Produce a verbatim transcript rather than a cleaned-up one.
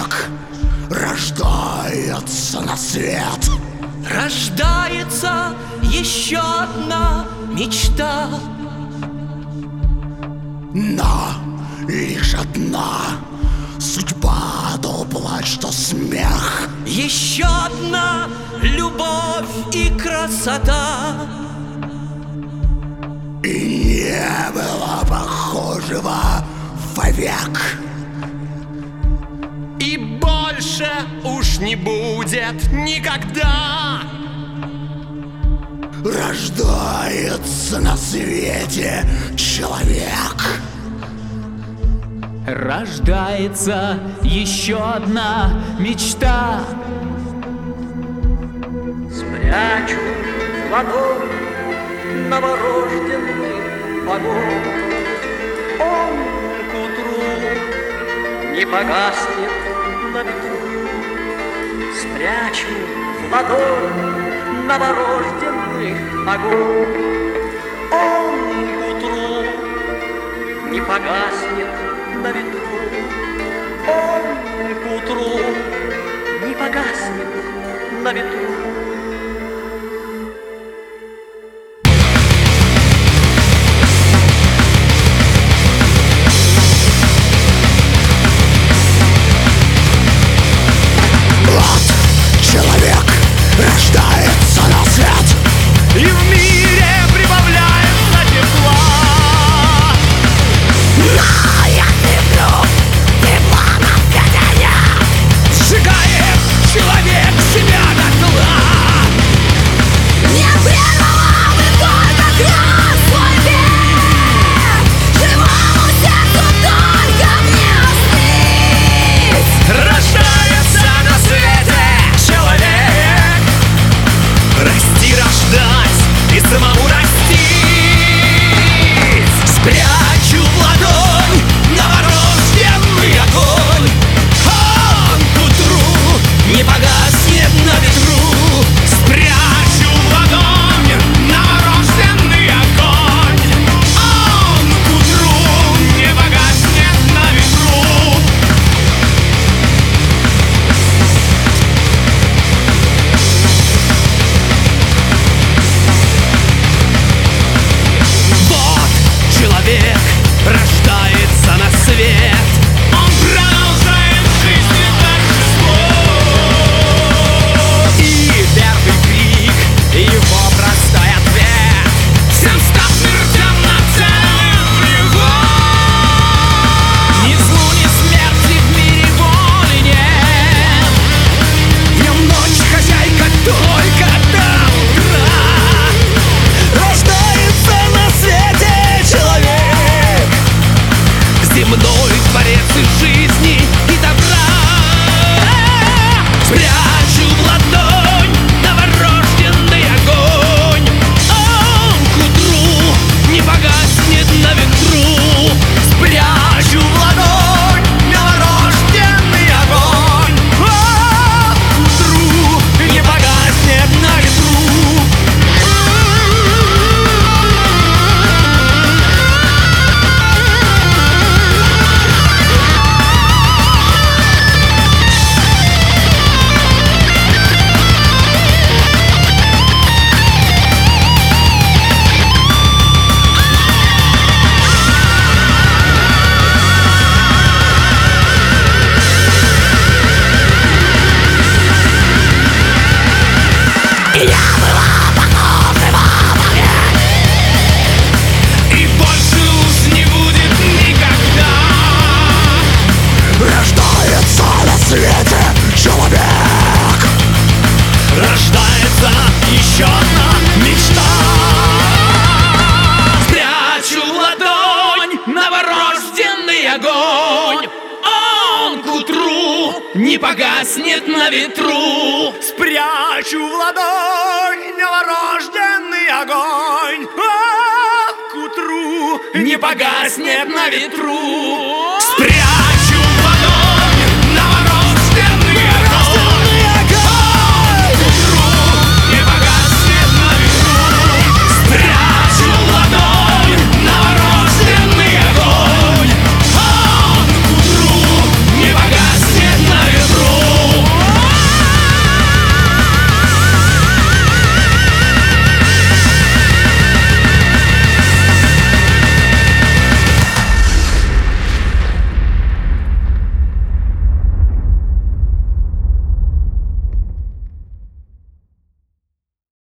человек рождается на свет. Рождается еще одна мечта, но лишь одна судьба, то плач, то смех. еще одна любовь и красота. И не было похожего вовек. И больше уж не будет никогда. Рождается на свете человек. Рождается еще одна мечта. Спрячу в ладонь новорожденный огонь. Он к утру не погаснет на ветру. Спрячу в ладонь новорожденный огонь. Он к утру не погаснет на ветру. Он к утру не погаснет на ветру. Человек рождается на свет, И в мире прибавляется тепла. но я люблю тепла на свете нет. Сжигает человек себя дотла. Не прервала бы только кровь свой век. Живому сердцу только мне остыть. Рождается на свете человек. Расти, рождать и самому расти. Спрячу в ладонь новорожденный огонь. Он к утру не погаснет на ветру. Спрячу в ладонь новорожденный огонь. Он к утру не погаснет на ветру. Вот человек рождается на свет. Он продолжает жизнь торжество. И первый крик, его простой ответ: всем став смертям нацеленным врагом. Ни злу, ни смерти в мире воли нет. Днем ночь хозяйка только до утра. Рождается на свете человек, земной творец и жизни, и добра. Спрячу в ладонь новорожденный огонь. Он к утру не погаснет на ветру. Спрячу в ладонь новорожденный огонь. Он к утру не погаснет на ветру. И не было похожего вовек. И больше уж не будет никогда. Рождается на свете человек. Рождается еще одна мечта. Спрячу в ладонь новорожденный огонь. Он к утру не погаснет на ветру. Спрячу в ладонь новорожденный огонь. Он к утру не погаснет на ветру.